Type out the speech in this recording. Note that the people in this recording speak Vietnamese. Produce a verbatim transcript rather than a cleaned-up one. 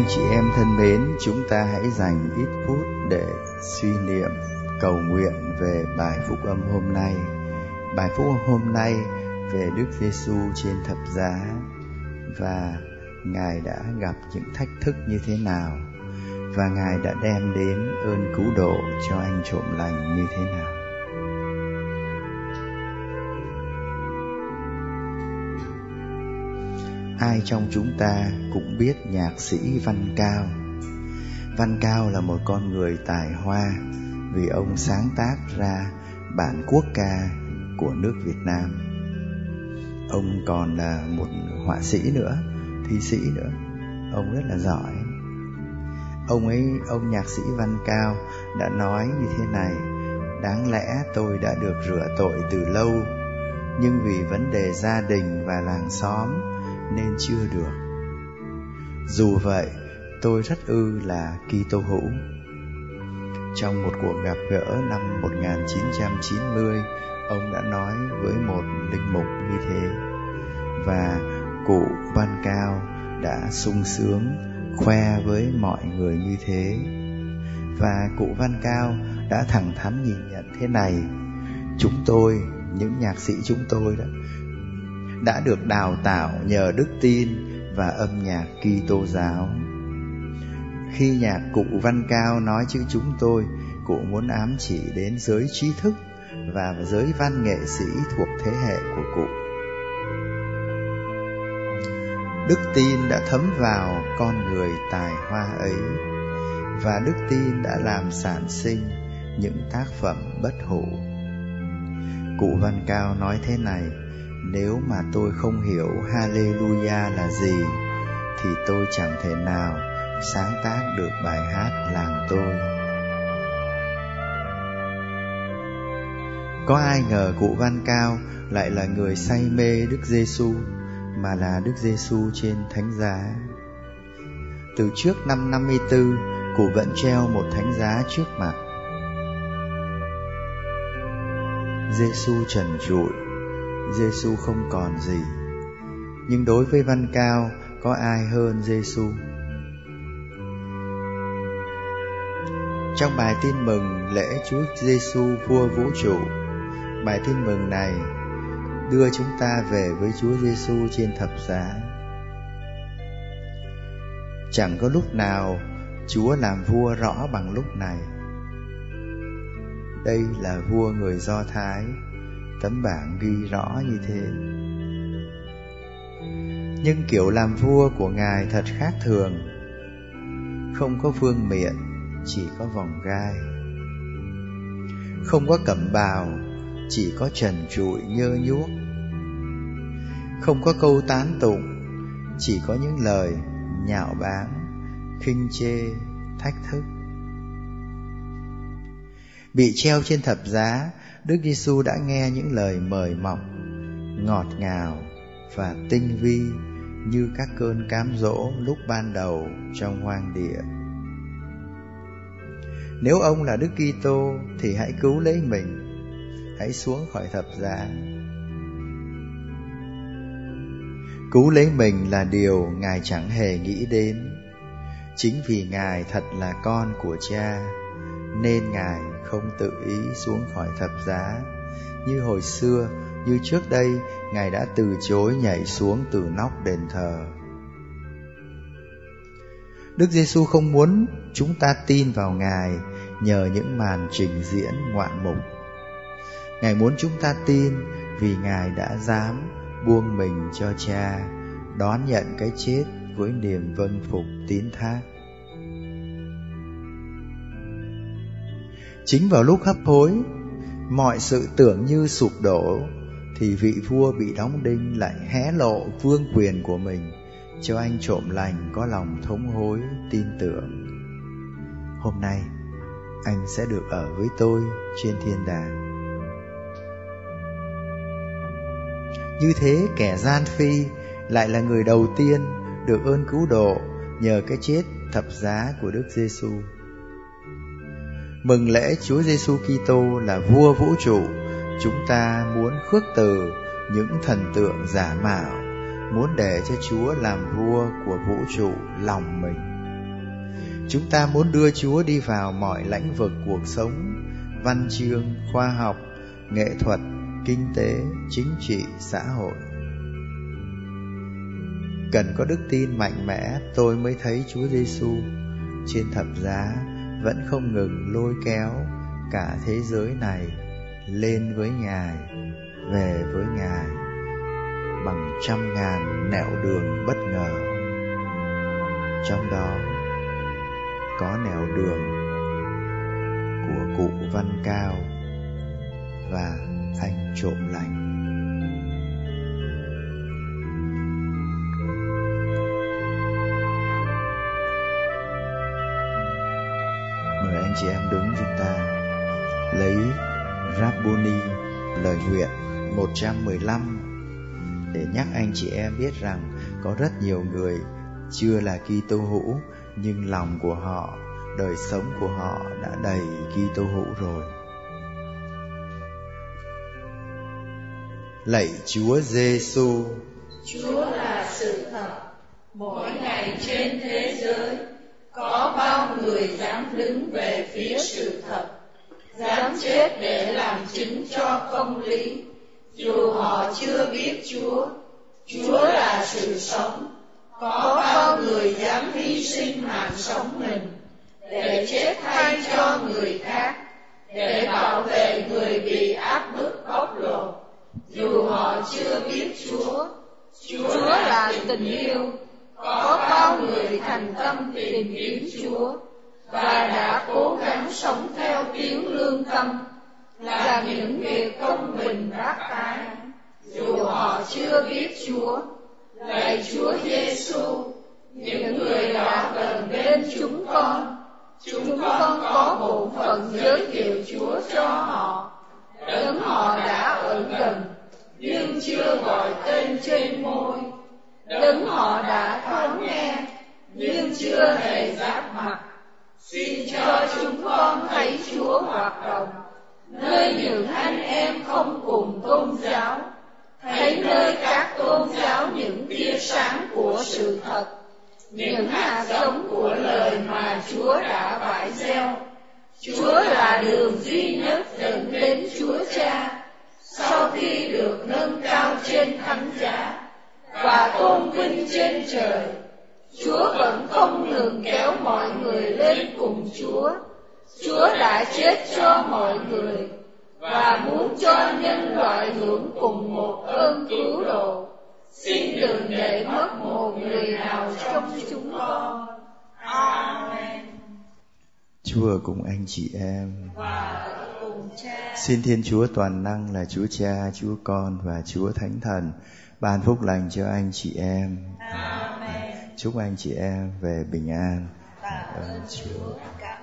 Anh chị em thân mến, chúng ta hãy dành ít phút để suy niệm, cầu nguyện về bài phúc âm hôm nay. Bài phúc âm hôm nay về Đức Giêsu trên thập giá và Ngài đã gặp những thách thức như thế nào và Ngài đã đem đến ơn cứu độ cho anh trộm lành như thế nào. Ai trong chúng ta cũng biết nhạc sĩ Văn Cao. Văn Cao là một con người tài hoa vì ông sáng tác ra bản quốc ca của nước Việt Nam. Ông còn là một họa sĩ nữa, thi sĩ nữa. Ông rất là giỏi. Ông ấy, ông nhạc sĩ Văn Cao đã nói như thế này: đáng lẽ tôi đã được rửa tội từ lâu, nhưng vì vấn đề gia đình và làng xóm nên chưa được. Dù vậy, tôi rất ư là Kitô hữu. Trong một cuộc gặp gỡ năm một nghìn chín trăm chín mươi, ông đã nói với một linh mục như thế, và cụ Văn Cao đã sung sướng khoe với mọi người như thế. Và cụ Văn Cao đã thẳng thắn nhìn nhận thế này: chúng tôi, những nhạc sĩ chúng tôi đó, đã được đào tạo nhờ đức tin và âm nhạc Kitô giáo. Khi nhạc cụ Văn Cao nói chữ chúng tôi, cụ muốn ám chỉ đến giới trí thức và giới văn nghệ sĩ thuộc thế hệ của cụ. Đức tin đã thấm vào con người tài hoa ấy, và đức tin đã làm sản sinh những tác phẩm bất hủ. Cụ Văn Cao nói thế này: nếu mà tôi không hiểu Hallelujah là gì, thì tôi chẳng thể nào sáng tác được bài hát làng tôi. Có ai ngờ cụ Văn Cao lại là người say mê Đức Giêsu, mà là Đức Giêsu trên thánh giá. Từ trước năm năm mươi tư, cụ vẫn treo một thánh giá trước mặt. Giêsu trần trụi, Giêsu không còn gì. Nhưng đối với Văn Cao, có ai hơn Giêsu? Trong bài tin mừng lễ Chúa Giêsu vua vũ trụ, bài tin mừng này đưa chúng ta về với Chúa Giêsu trên thập giá. Chẳng có lúc nào Chúa làm vua rõ bằng lúc này. Đây là vua người Do Thái, tấm bảng ghi rõ như thế. Nhưng kiểu làm vua của Ngài thật khác thường. Không có vương miện, chỉ có vòng gai. Không có cẩm bào, chỉ có trần trụi nhơ nhuốc. Không có câu tán tụng, chỉ có những lời nhạo báng, khinh chê, thách thức. Bị treo trên thập giá, Đức Giêsu đã nghe những lời mời mọc ngọt ngào và tinh vi như các cơn cám dỗ lúc ban đầu trong hoang địa. Nếu ông là Đức Kitô thì hãy cứu lấy mình, hãy xuống khỏi thập giá. Cứu lấy mình là điều Ngài chẳng hề nghĩ đến. Chính vì Ngài thật là con của Cha, nên Ngài không tự ý xuống khỏi thập giá. Như hồi xưa, như trước đây, Ngài đã từ chối nhảy xuống từ nóc đền thờ. Đức Giêsu không muốn chúng ta tin vào Ngài nhờ những màn trình diễn ngoạn mục. Ngài muốn chúng ta tin vì Ngài đã dám buông mình cho Cha, đón nhận cái chết với niềm vâng phục tín thác. Chính vào lúc hấp hối, mọi sự tưởng như sụp đổ, thì vị vua bị đóng đinh lại hé lộ vương quyền của mình cho anh trộm lành có lòng thống hối tin tưởng. Hôm nay, anh sẽ được ở với tôi trên thiên đàng. Như thế, kẻ gian phi lại là người đầu tiên được ơn cứu độ nhờ cái chết thập giá của Đức Giêsu. Mừng lễ Chúa Giêsu Kitô là vua vũ trụ, chúng ta muốn khước từ những thần tượng giả mạo, muốn để cho Chúa làm vua của vũ trụ lòng mình. Chúng ta muốn đưa Chúa đi vào mọi lĩnh vực cuộc sống, văn chương, khoa học, nghệ thuật, kinh tế, chính trị, xã hội. Cần có đức tin mạnh mẽ, tôi mới thấy Chúa Giêsu trên thập giá vẫn không ngừng lôi kéo cả thế giới này lên với Ngài, về với Ngài bằng trăm ngàn nẻo đường bất ngờ. Trong đó có nẻo đường của cụ Văn Cao và anh trộm lành. Mời anh chị em đứng, chúng ta lấy Rabboni lời nguyện một trăm mười lăm để nhắc anh chị em biết rằng có rất nhiều người chưa là Kitô hữu, nhưng lòng của họ, đời sống của họ đã đầy Kitô hữu rồi. Lạy Chúa Giêsu, Chúa là sự thật. Mỗi ngày trên thế giới có bao người dám đứng về phía sự thật, dám chết để làm chứng cho công lý, dù họ chưa biết Chúa. Chúa là sự sống. Có bao người dám hy sinh mạng sống mình để chết thay cho người khác, để bảo vệ người bị áp bức bóc lột, dù họ chưa biết Chúa. Chúa là tình yêu. Có bao người thành tâm tìm kiếm Chúa và đã cố gắng sống theo tiếng lương tâm, làm những việc công bình bác ái, dù họ chưa biết Chúa. Lạy Chúa Giêsu, những người đã gần bên chúng con, chúng con có bổn phận giới thiệu Chúa cho họ. Đấng họ đã ở gần nhưng chưa gọi tên trên môi, đấng họ đã thoáng nghe nhưng chưa hề giáp mặt. Xin cho chúng con thấy Chúa hoạt động nơi những anh em không cùng tôn giáo, thấy nơi các tôn giáo những tia sáng của sự thật, những hạt giống của lời mà Chúa đã bãi gieo. Chúa là đường duy nhất dẫn đến Chúa Cha, sau khi được nâng cao trên thánh giá và tôn vinh trên trời. Chúa vẫn không ngừng kéo mọi người lên cùng Chúa. Chúa đã chết cho mọi người và muốn cho nhân loại hưởng cùng một ơn cứu độ. Xin đừng để mất một người nào trong chúng con. Amen. Chúa cùng anh chị em Và cùng Cha. Xin Thiên Chúa toàn năng là Chúa Cha, Chúa Con và Chúa Thánh Thần ban phúc lành cho anh chị em. Amen. Chúc anh chị em về bình an. Cảm ơn Chúa.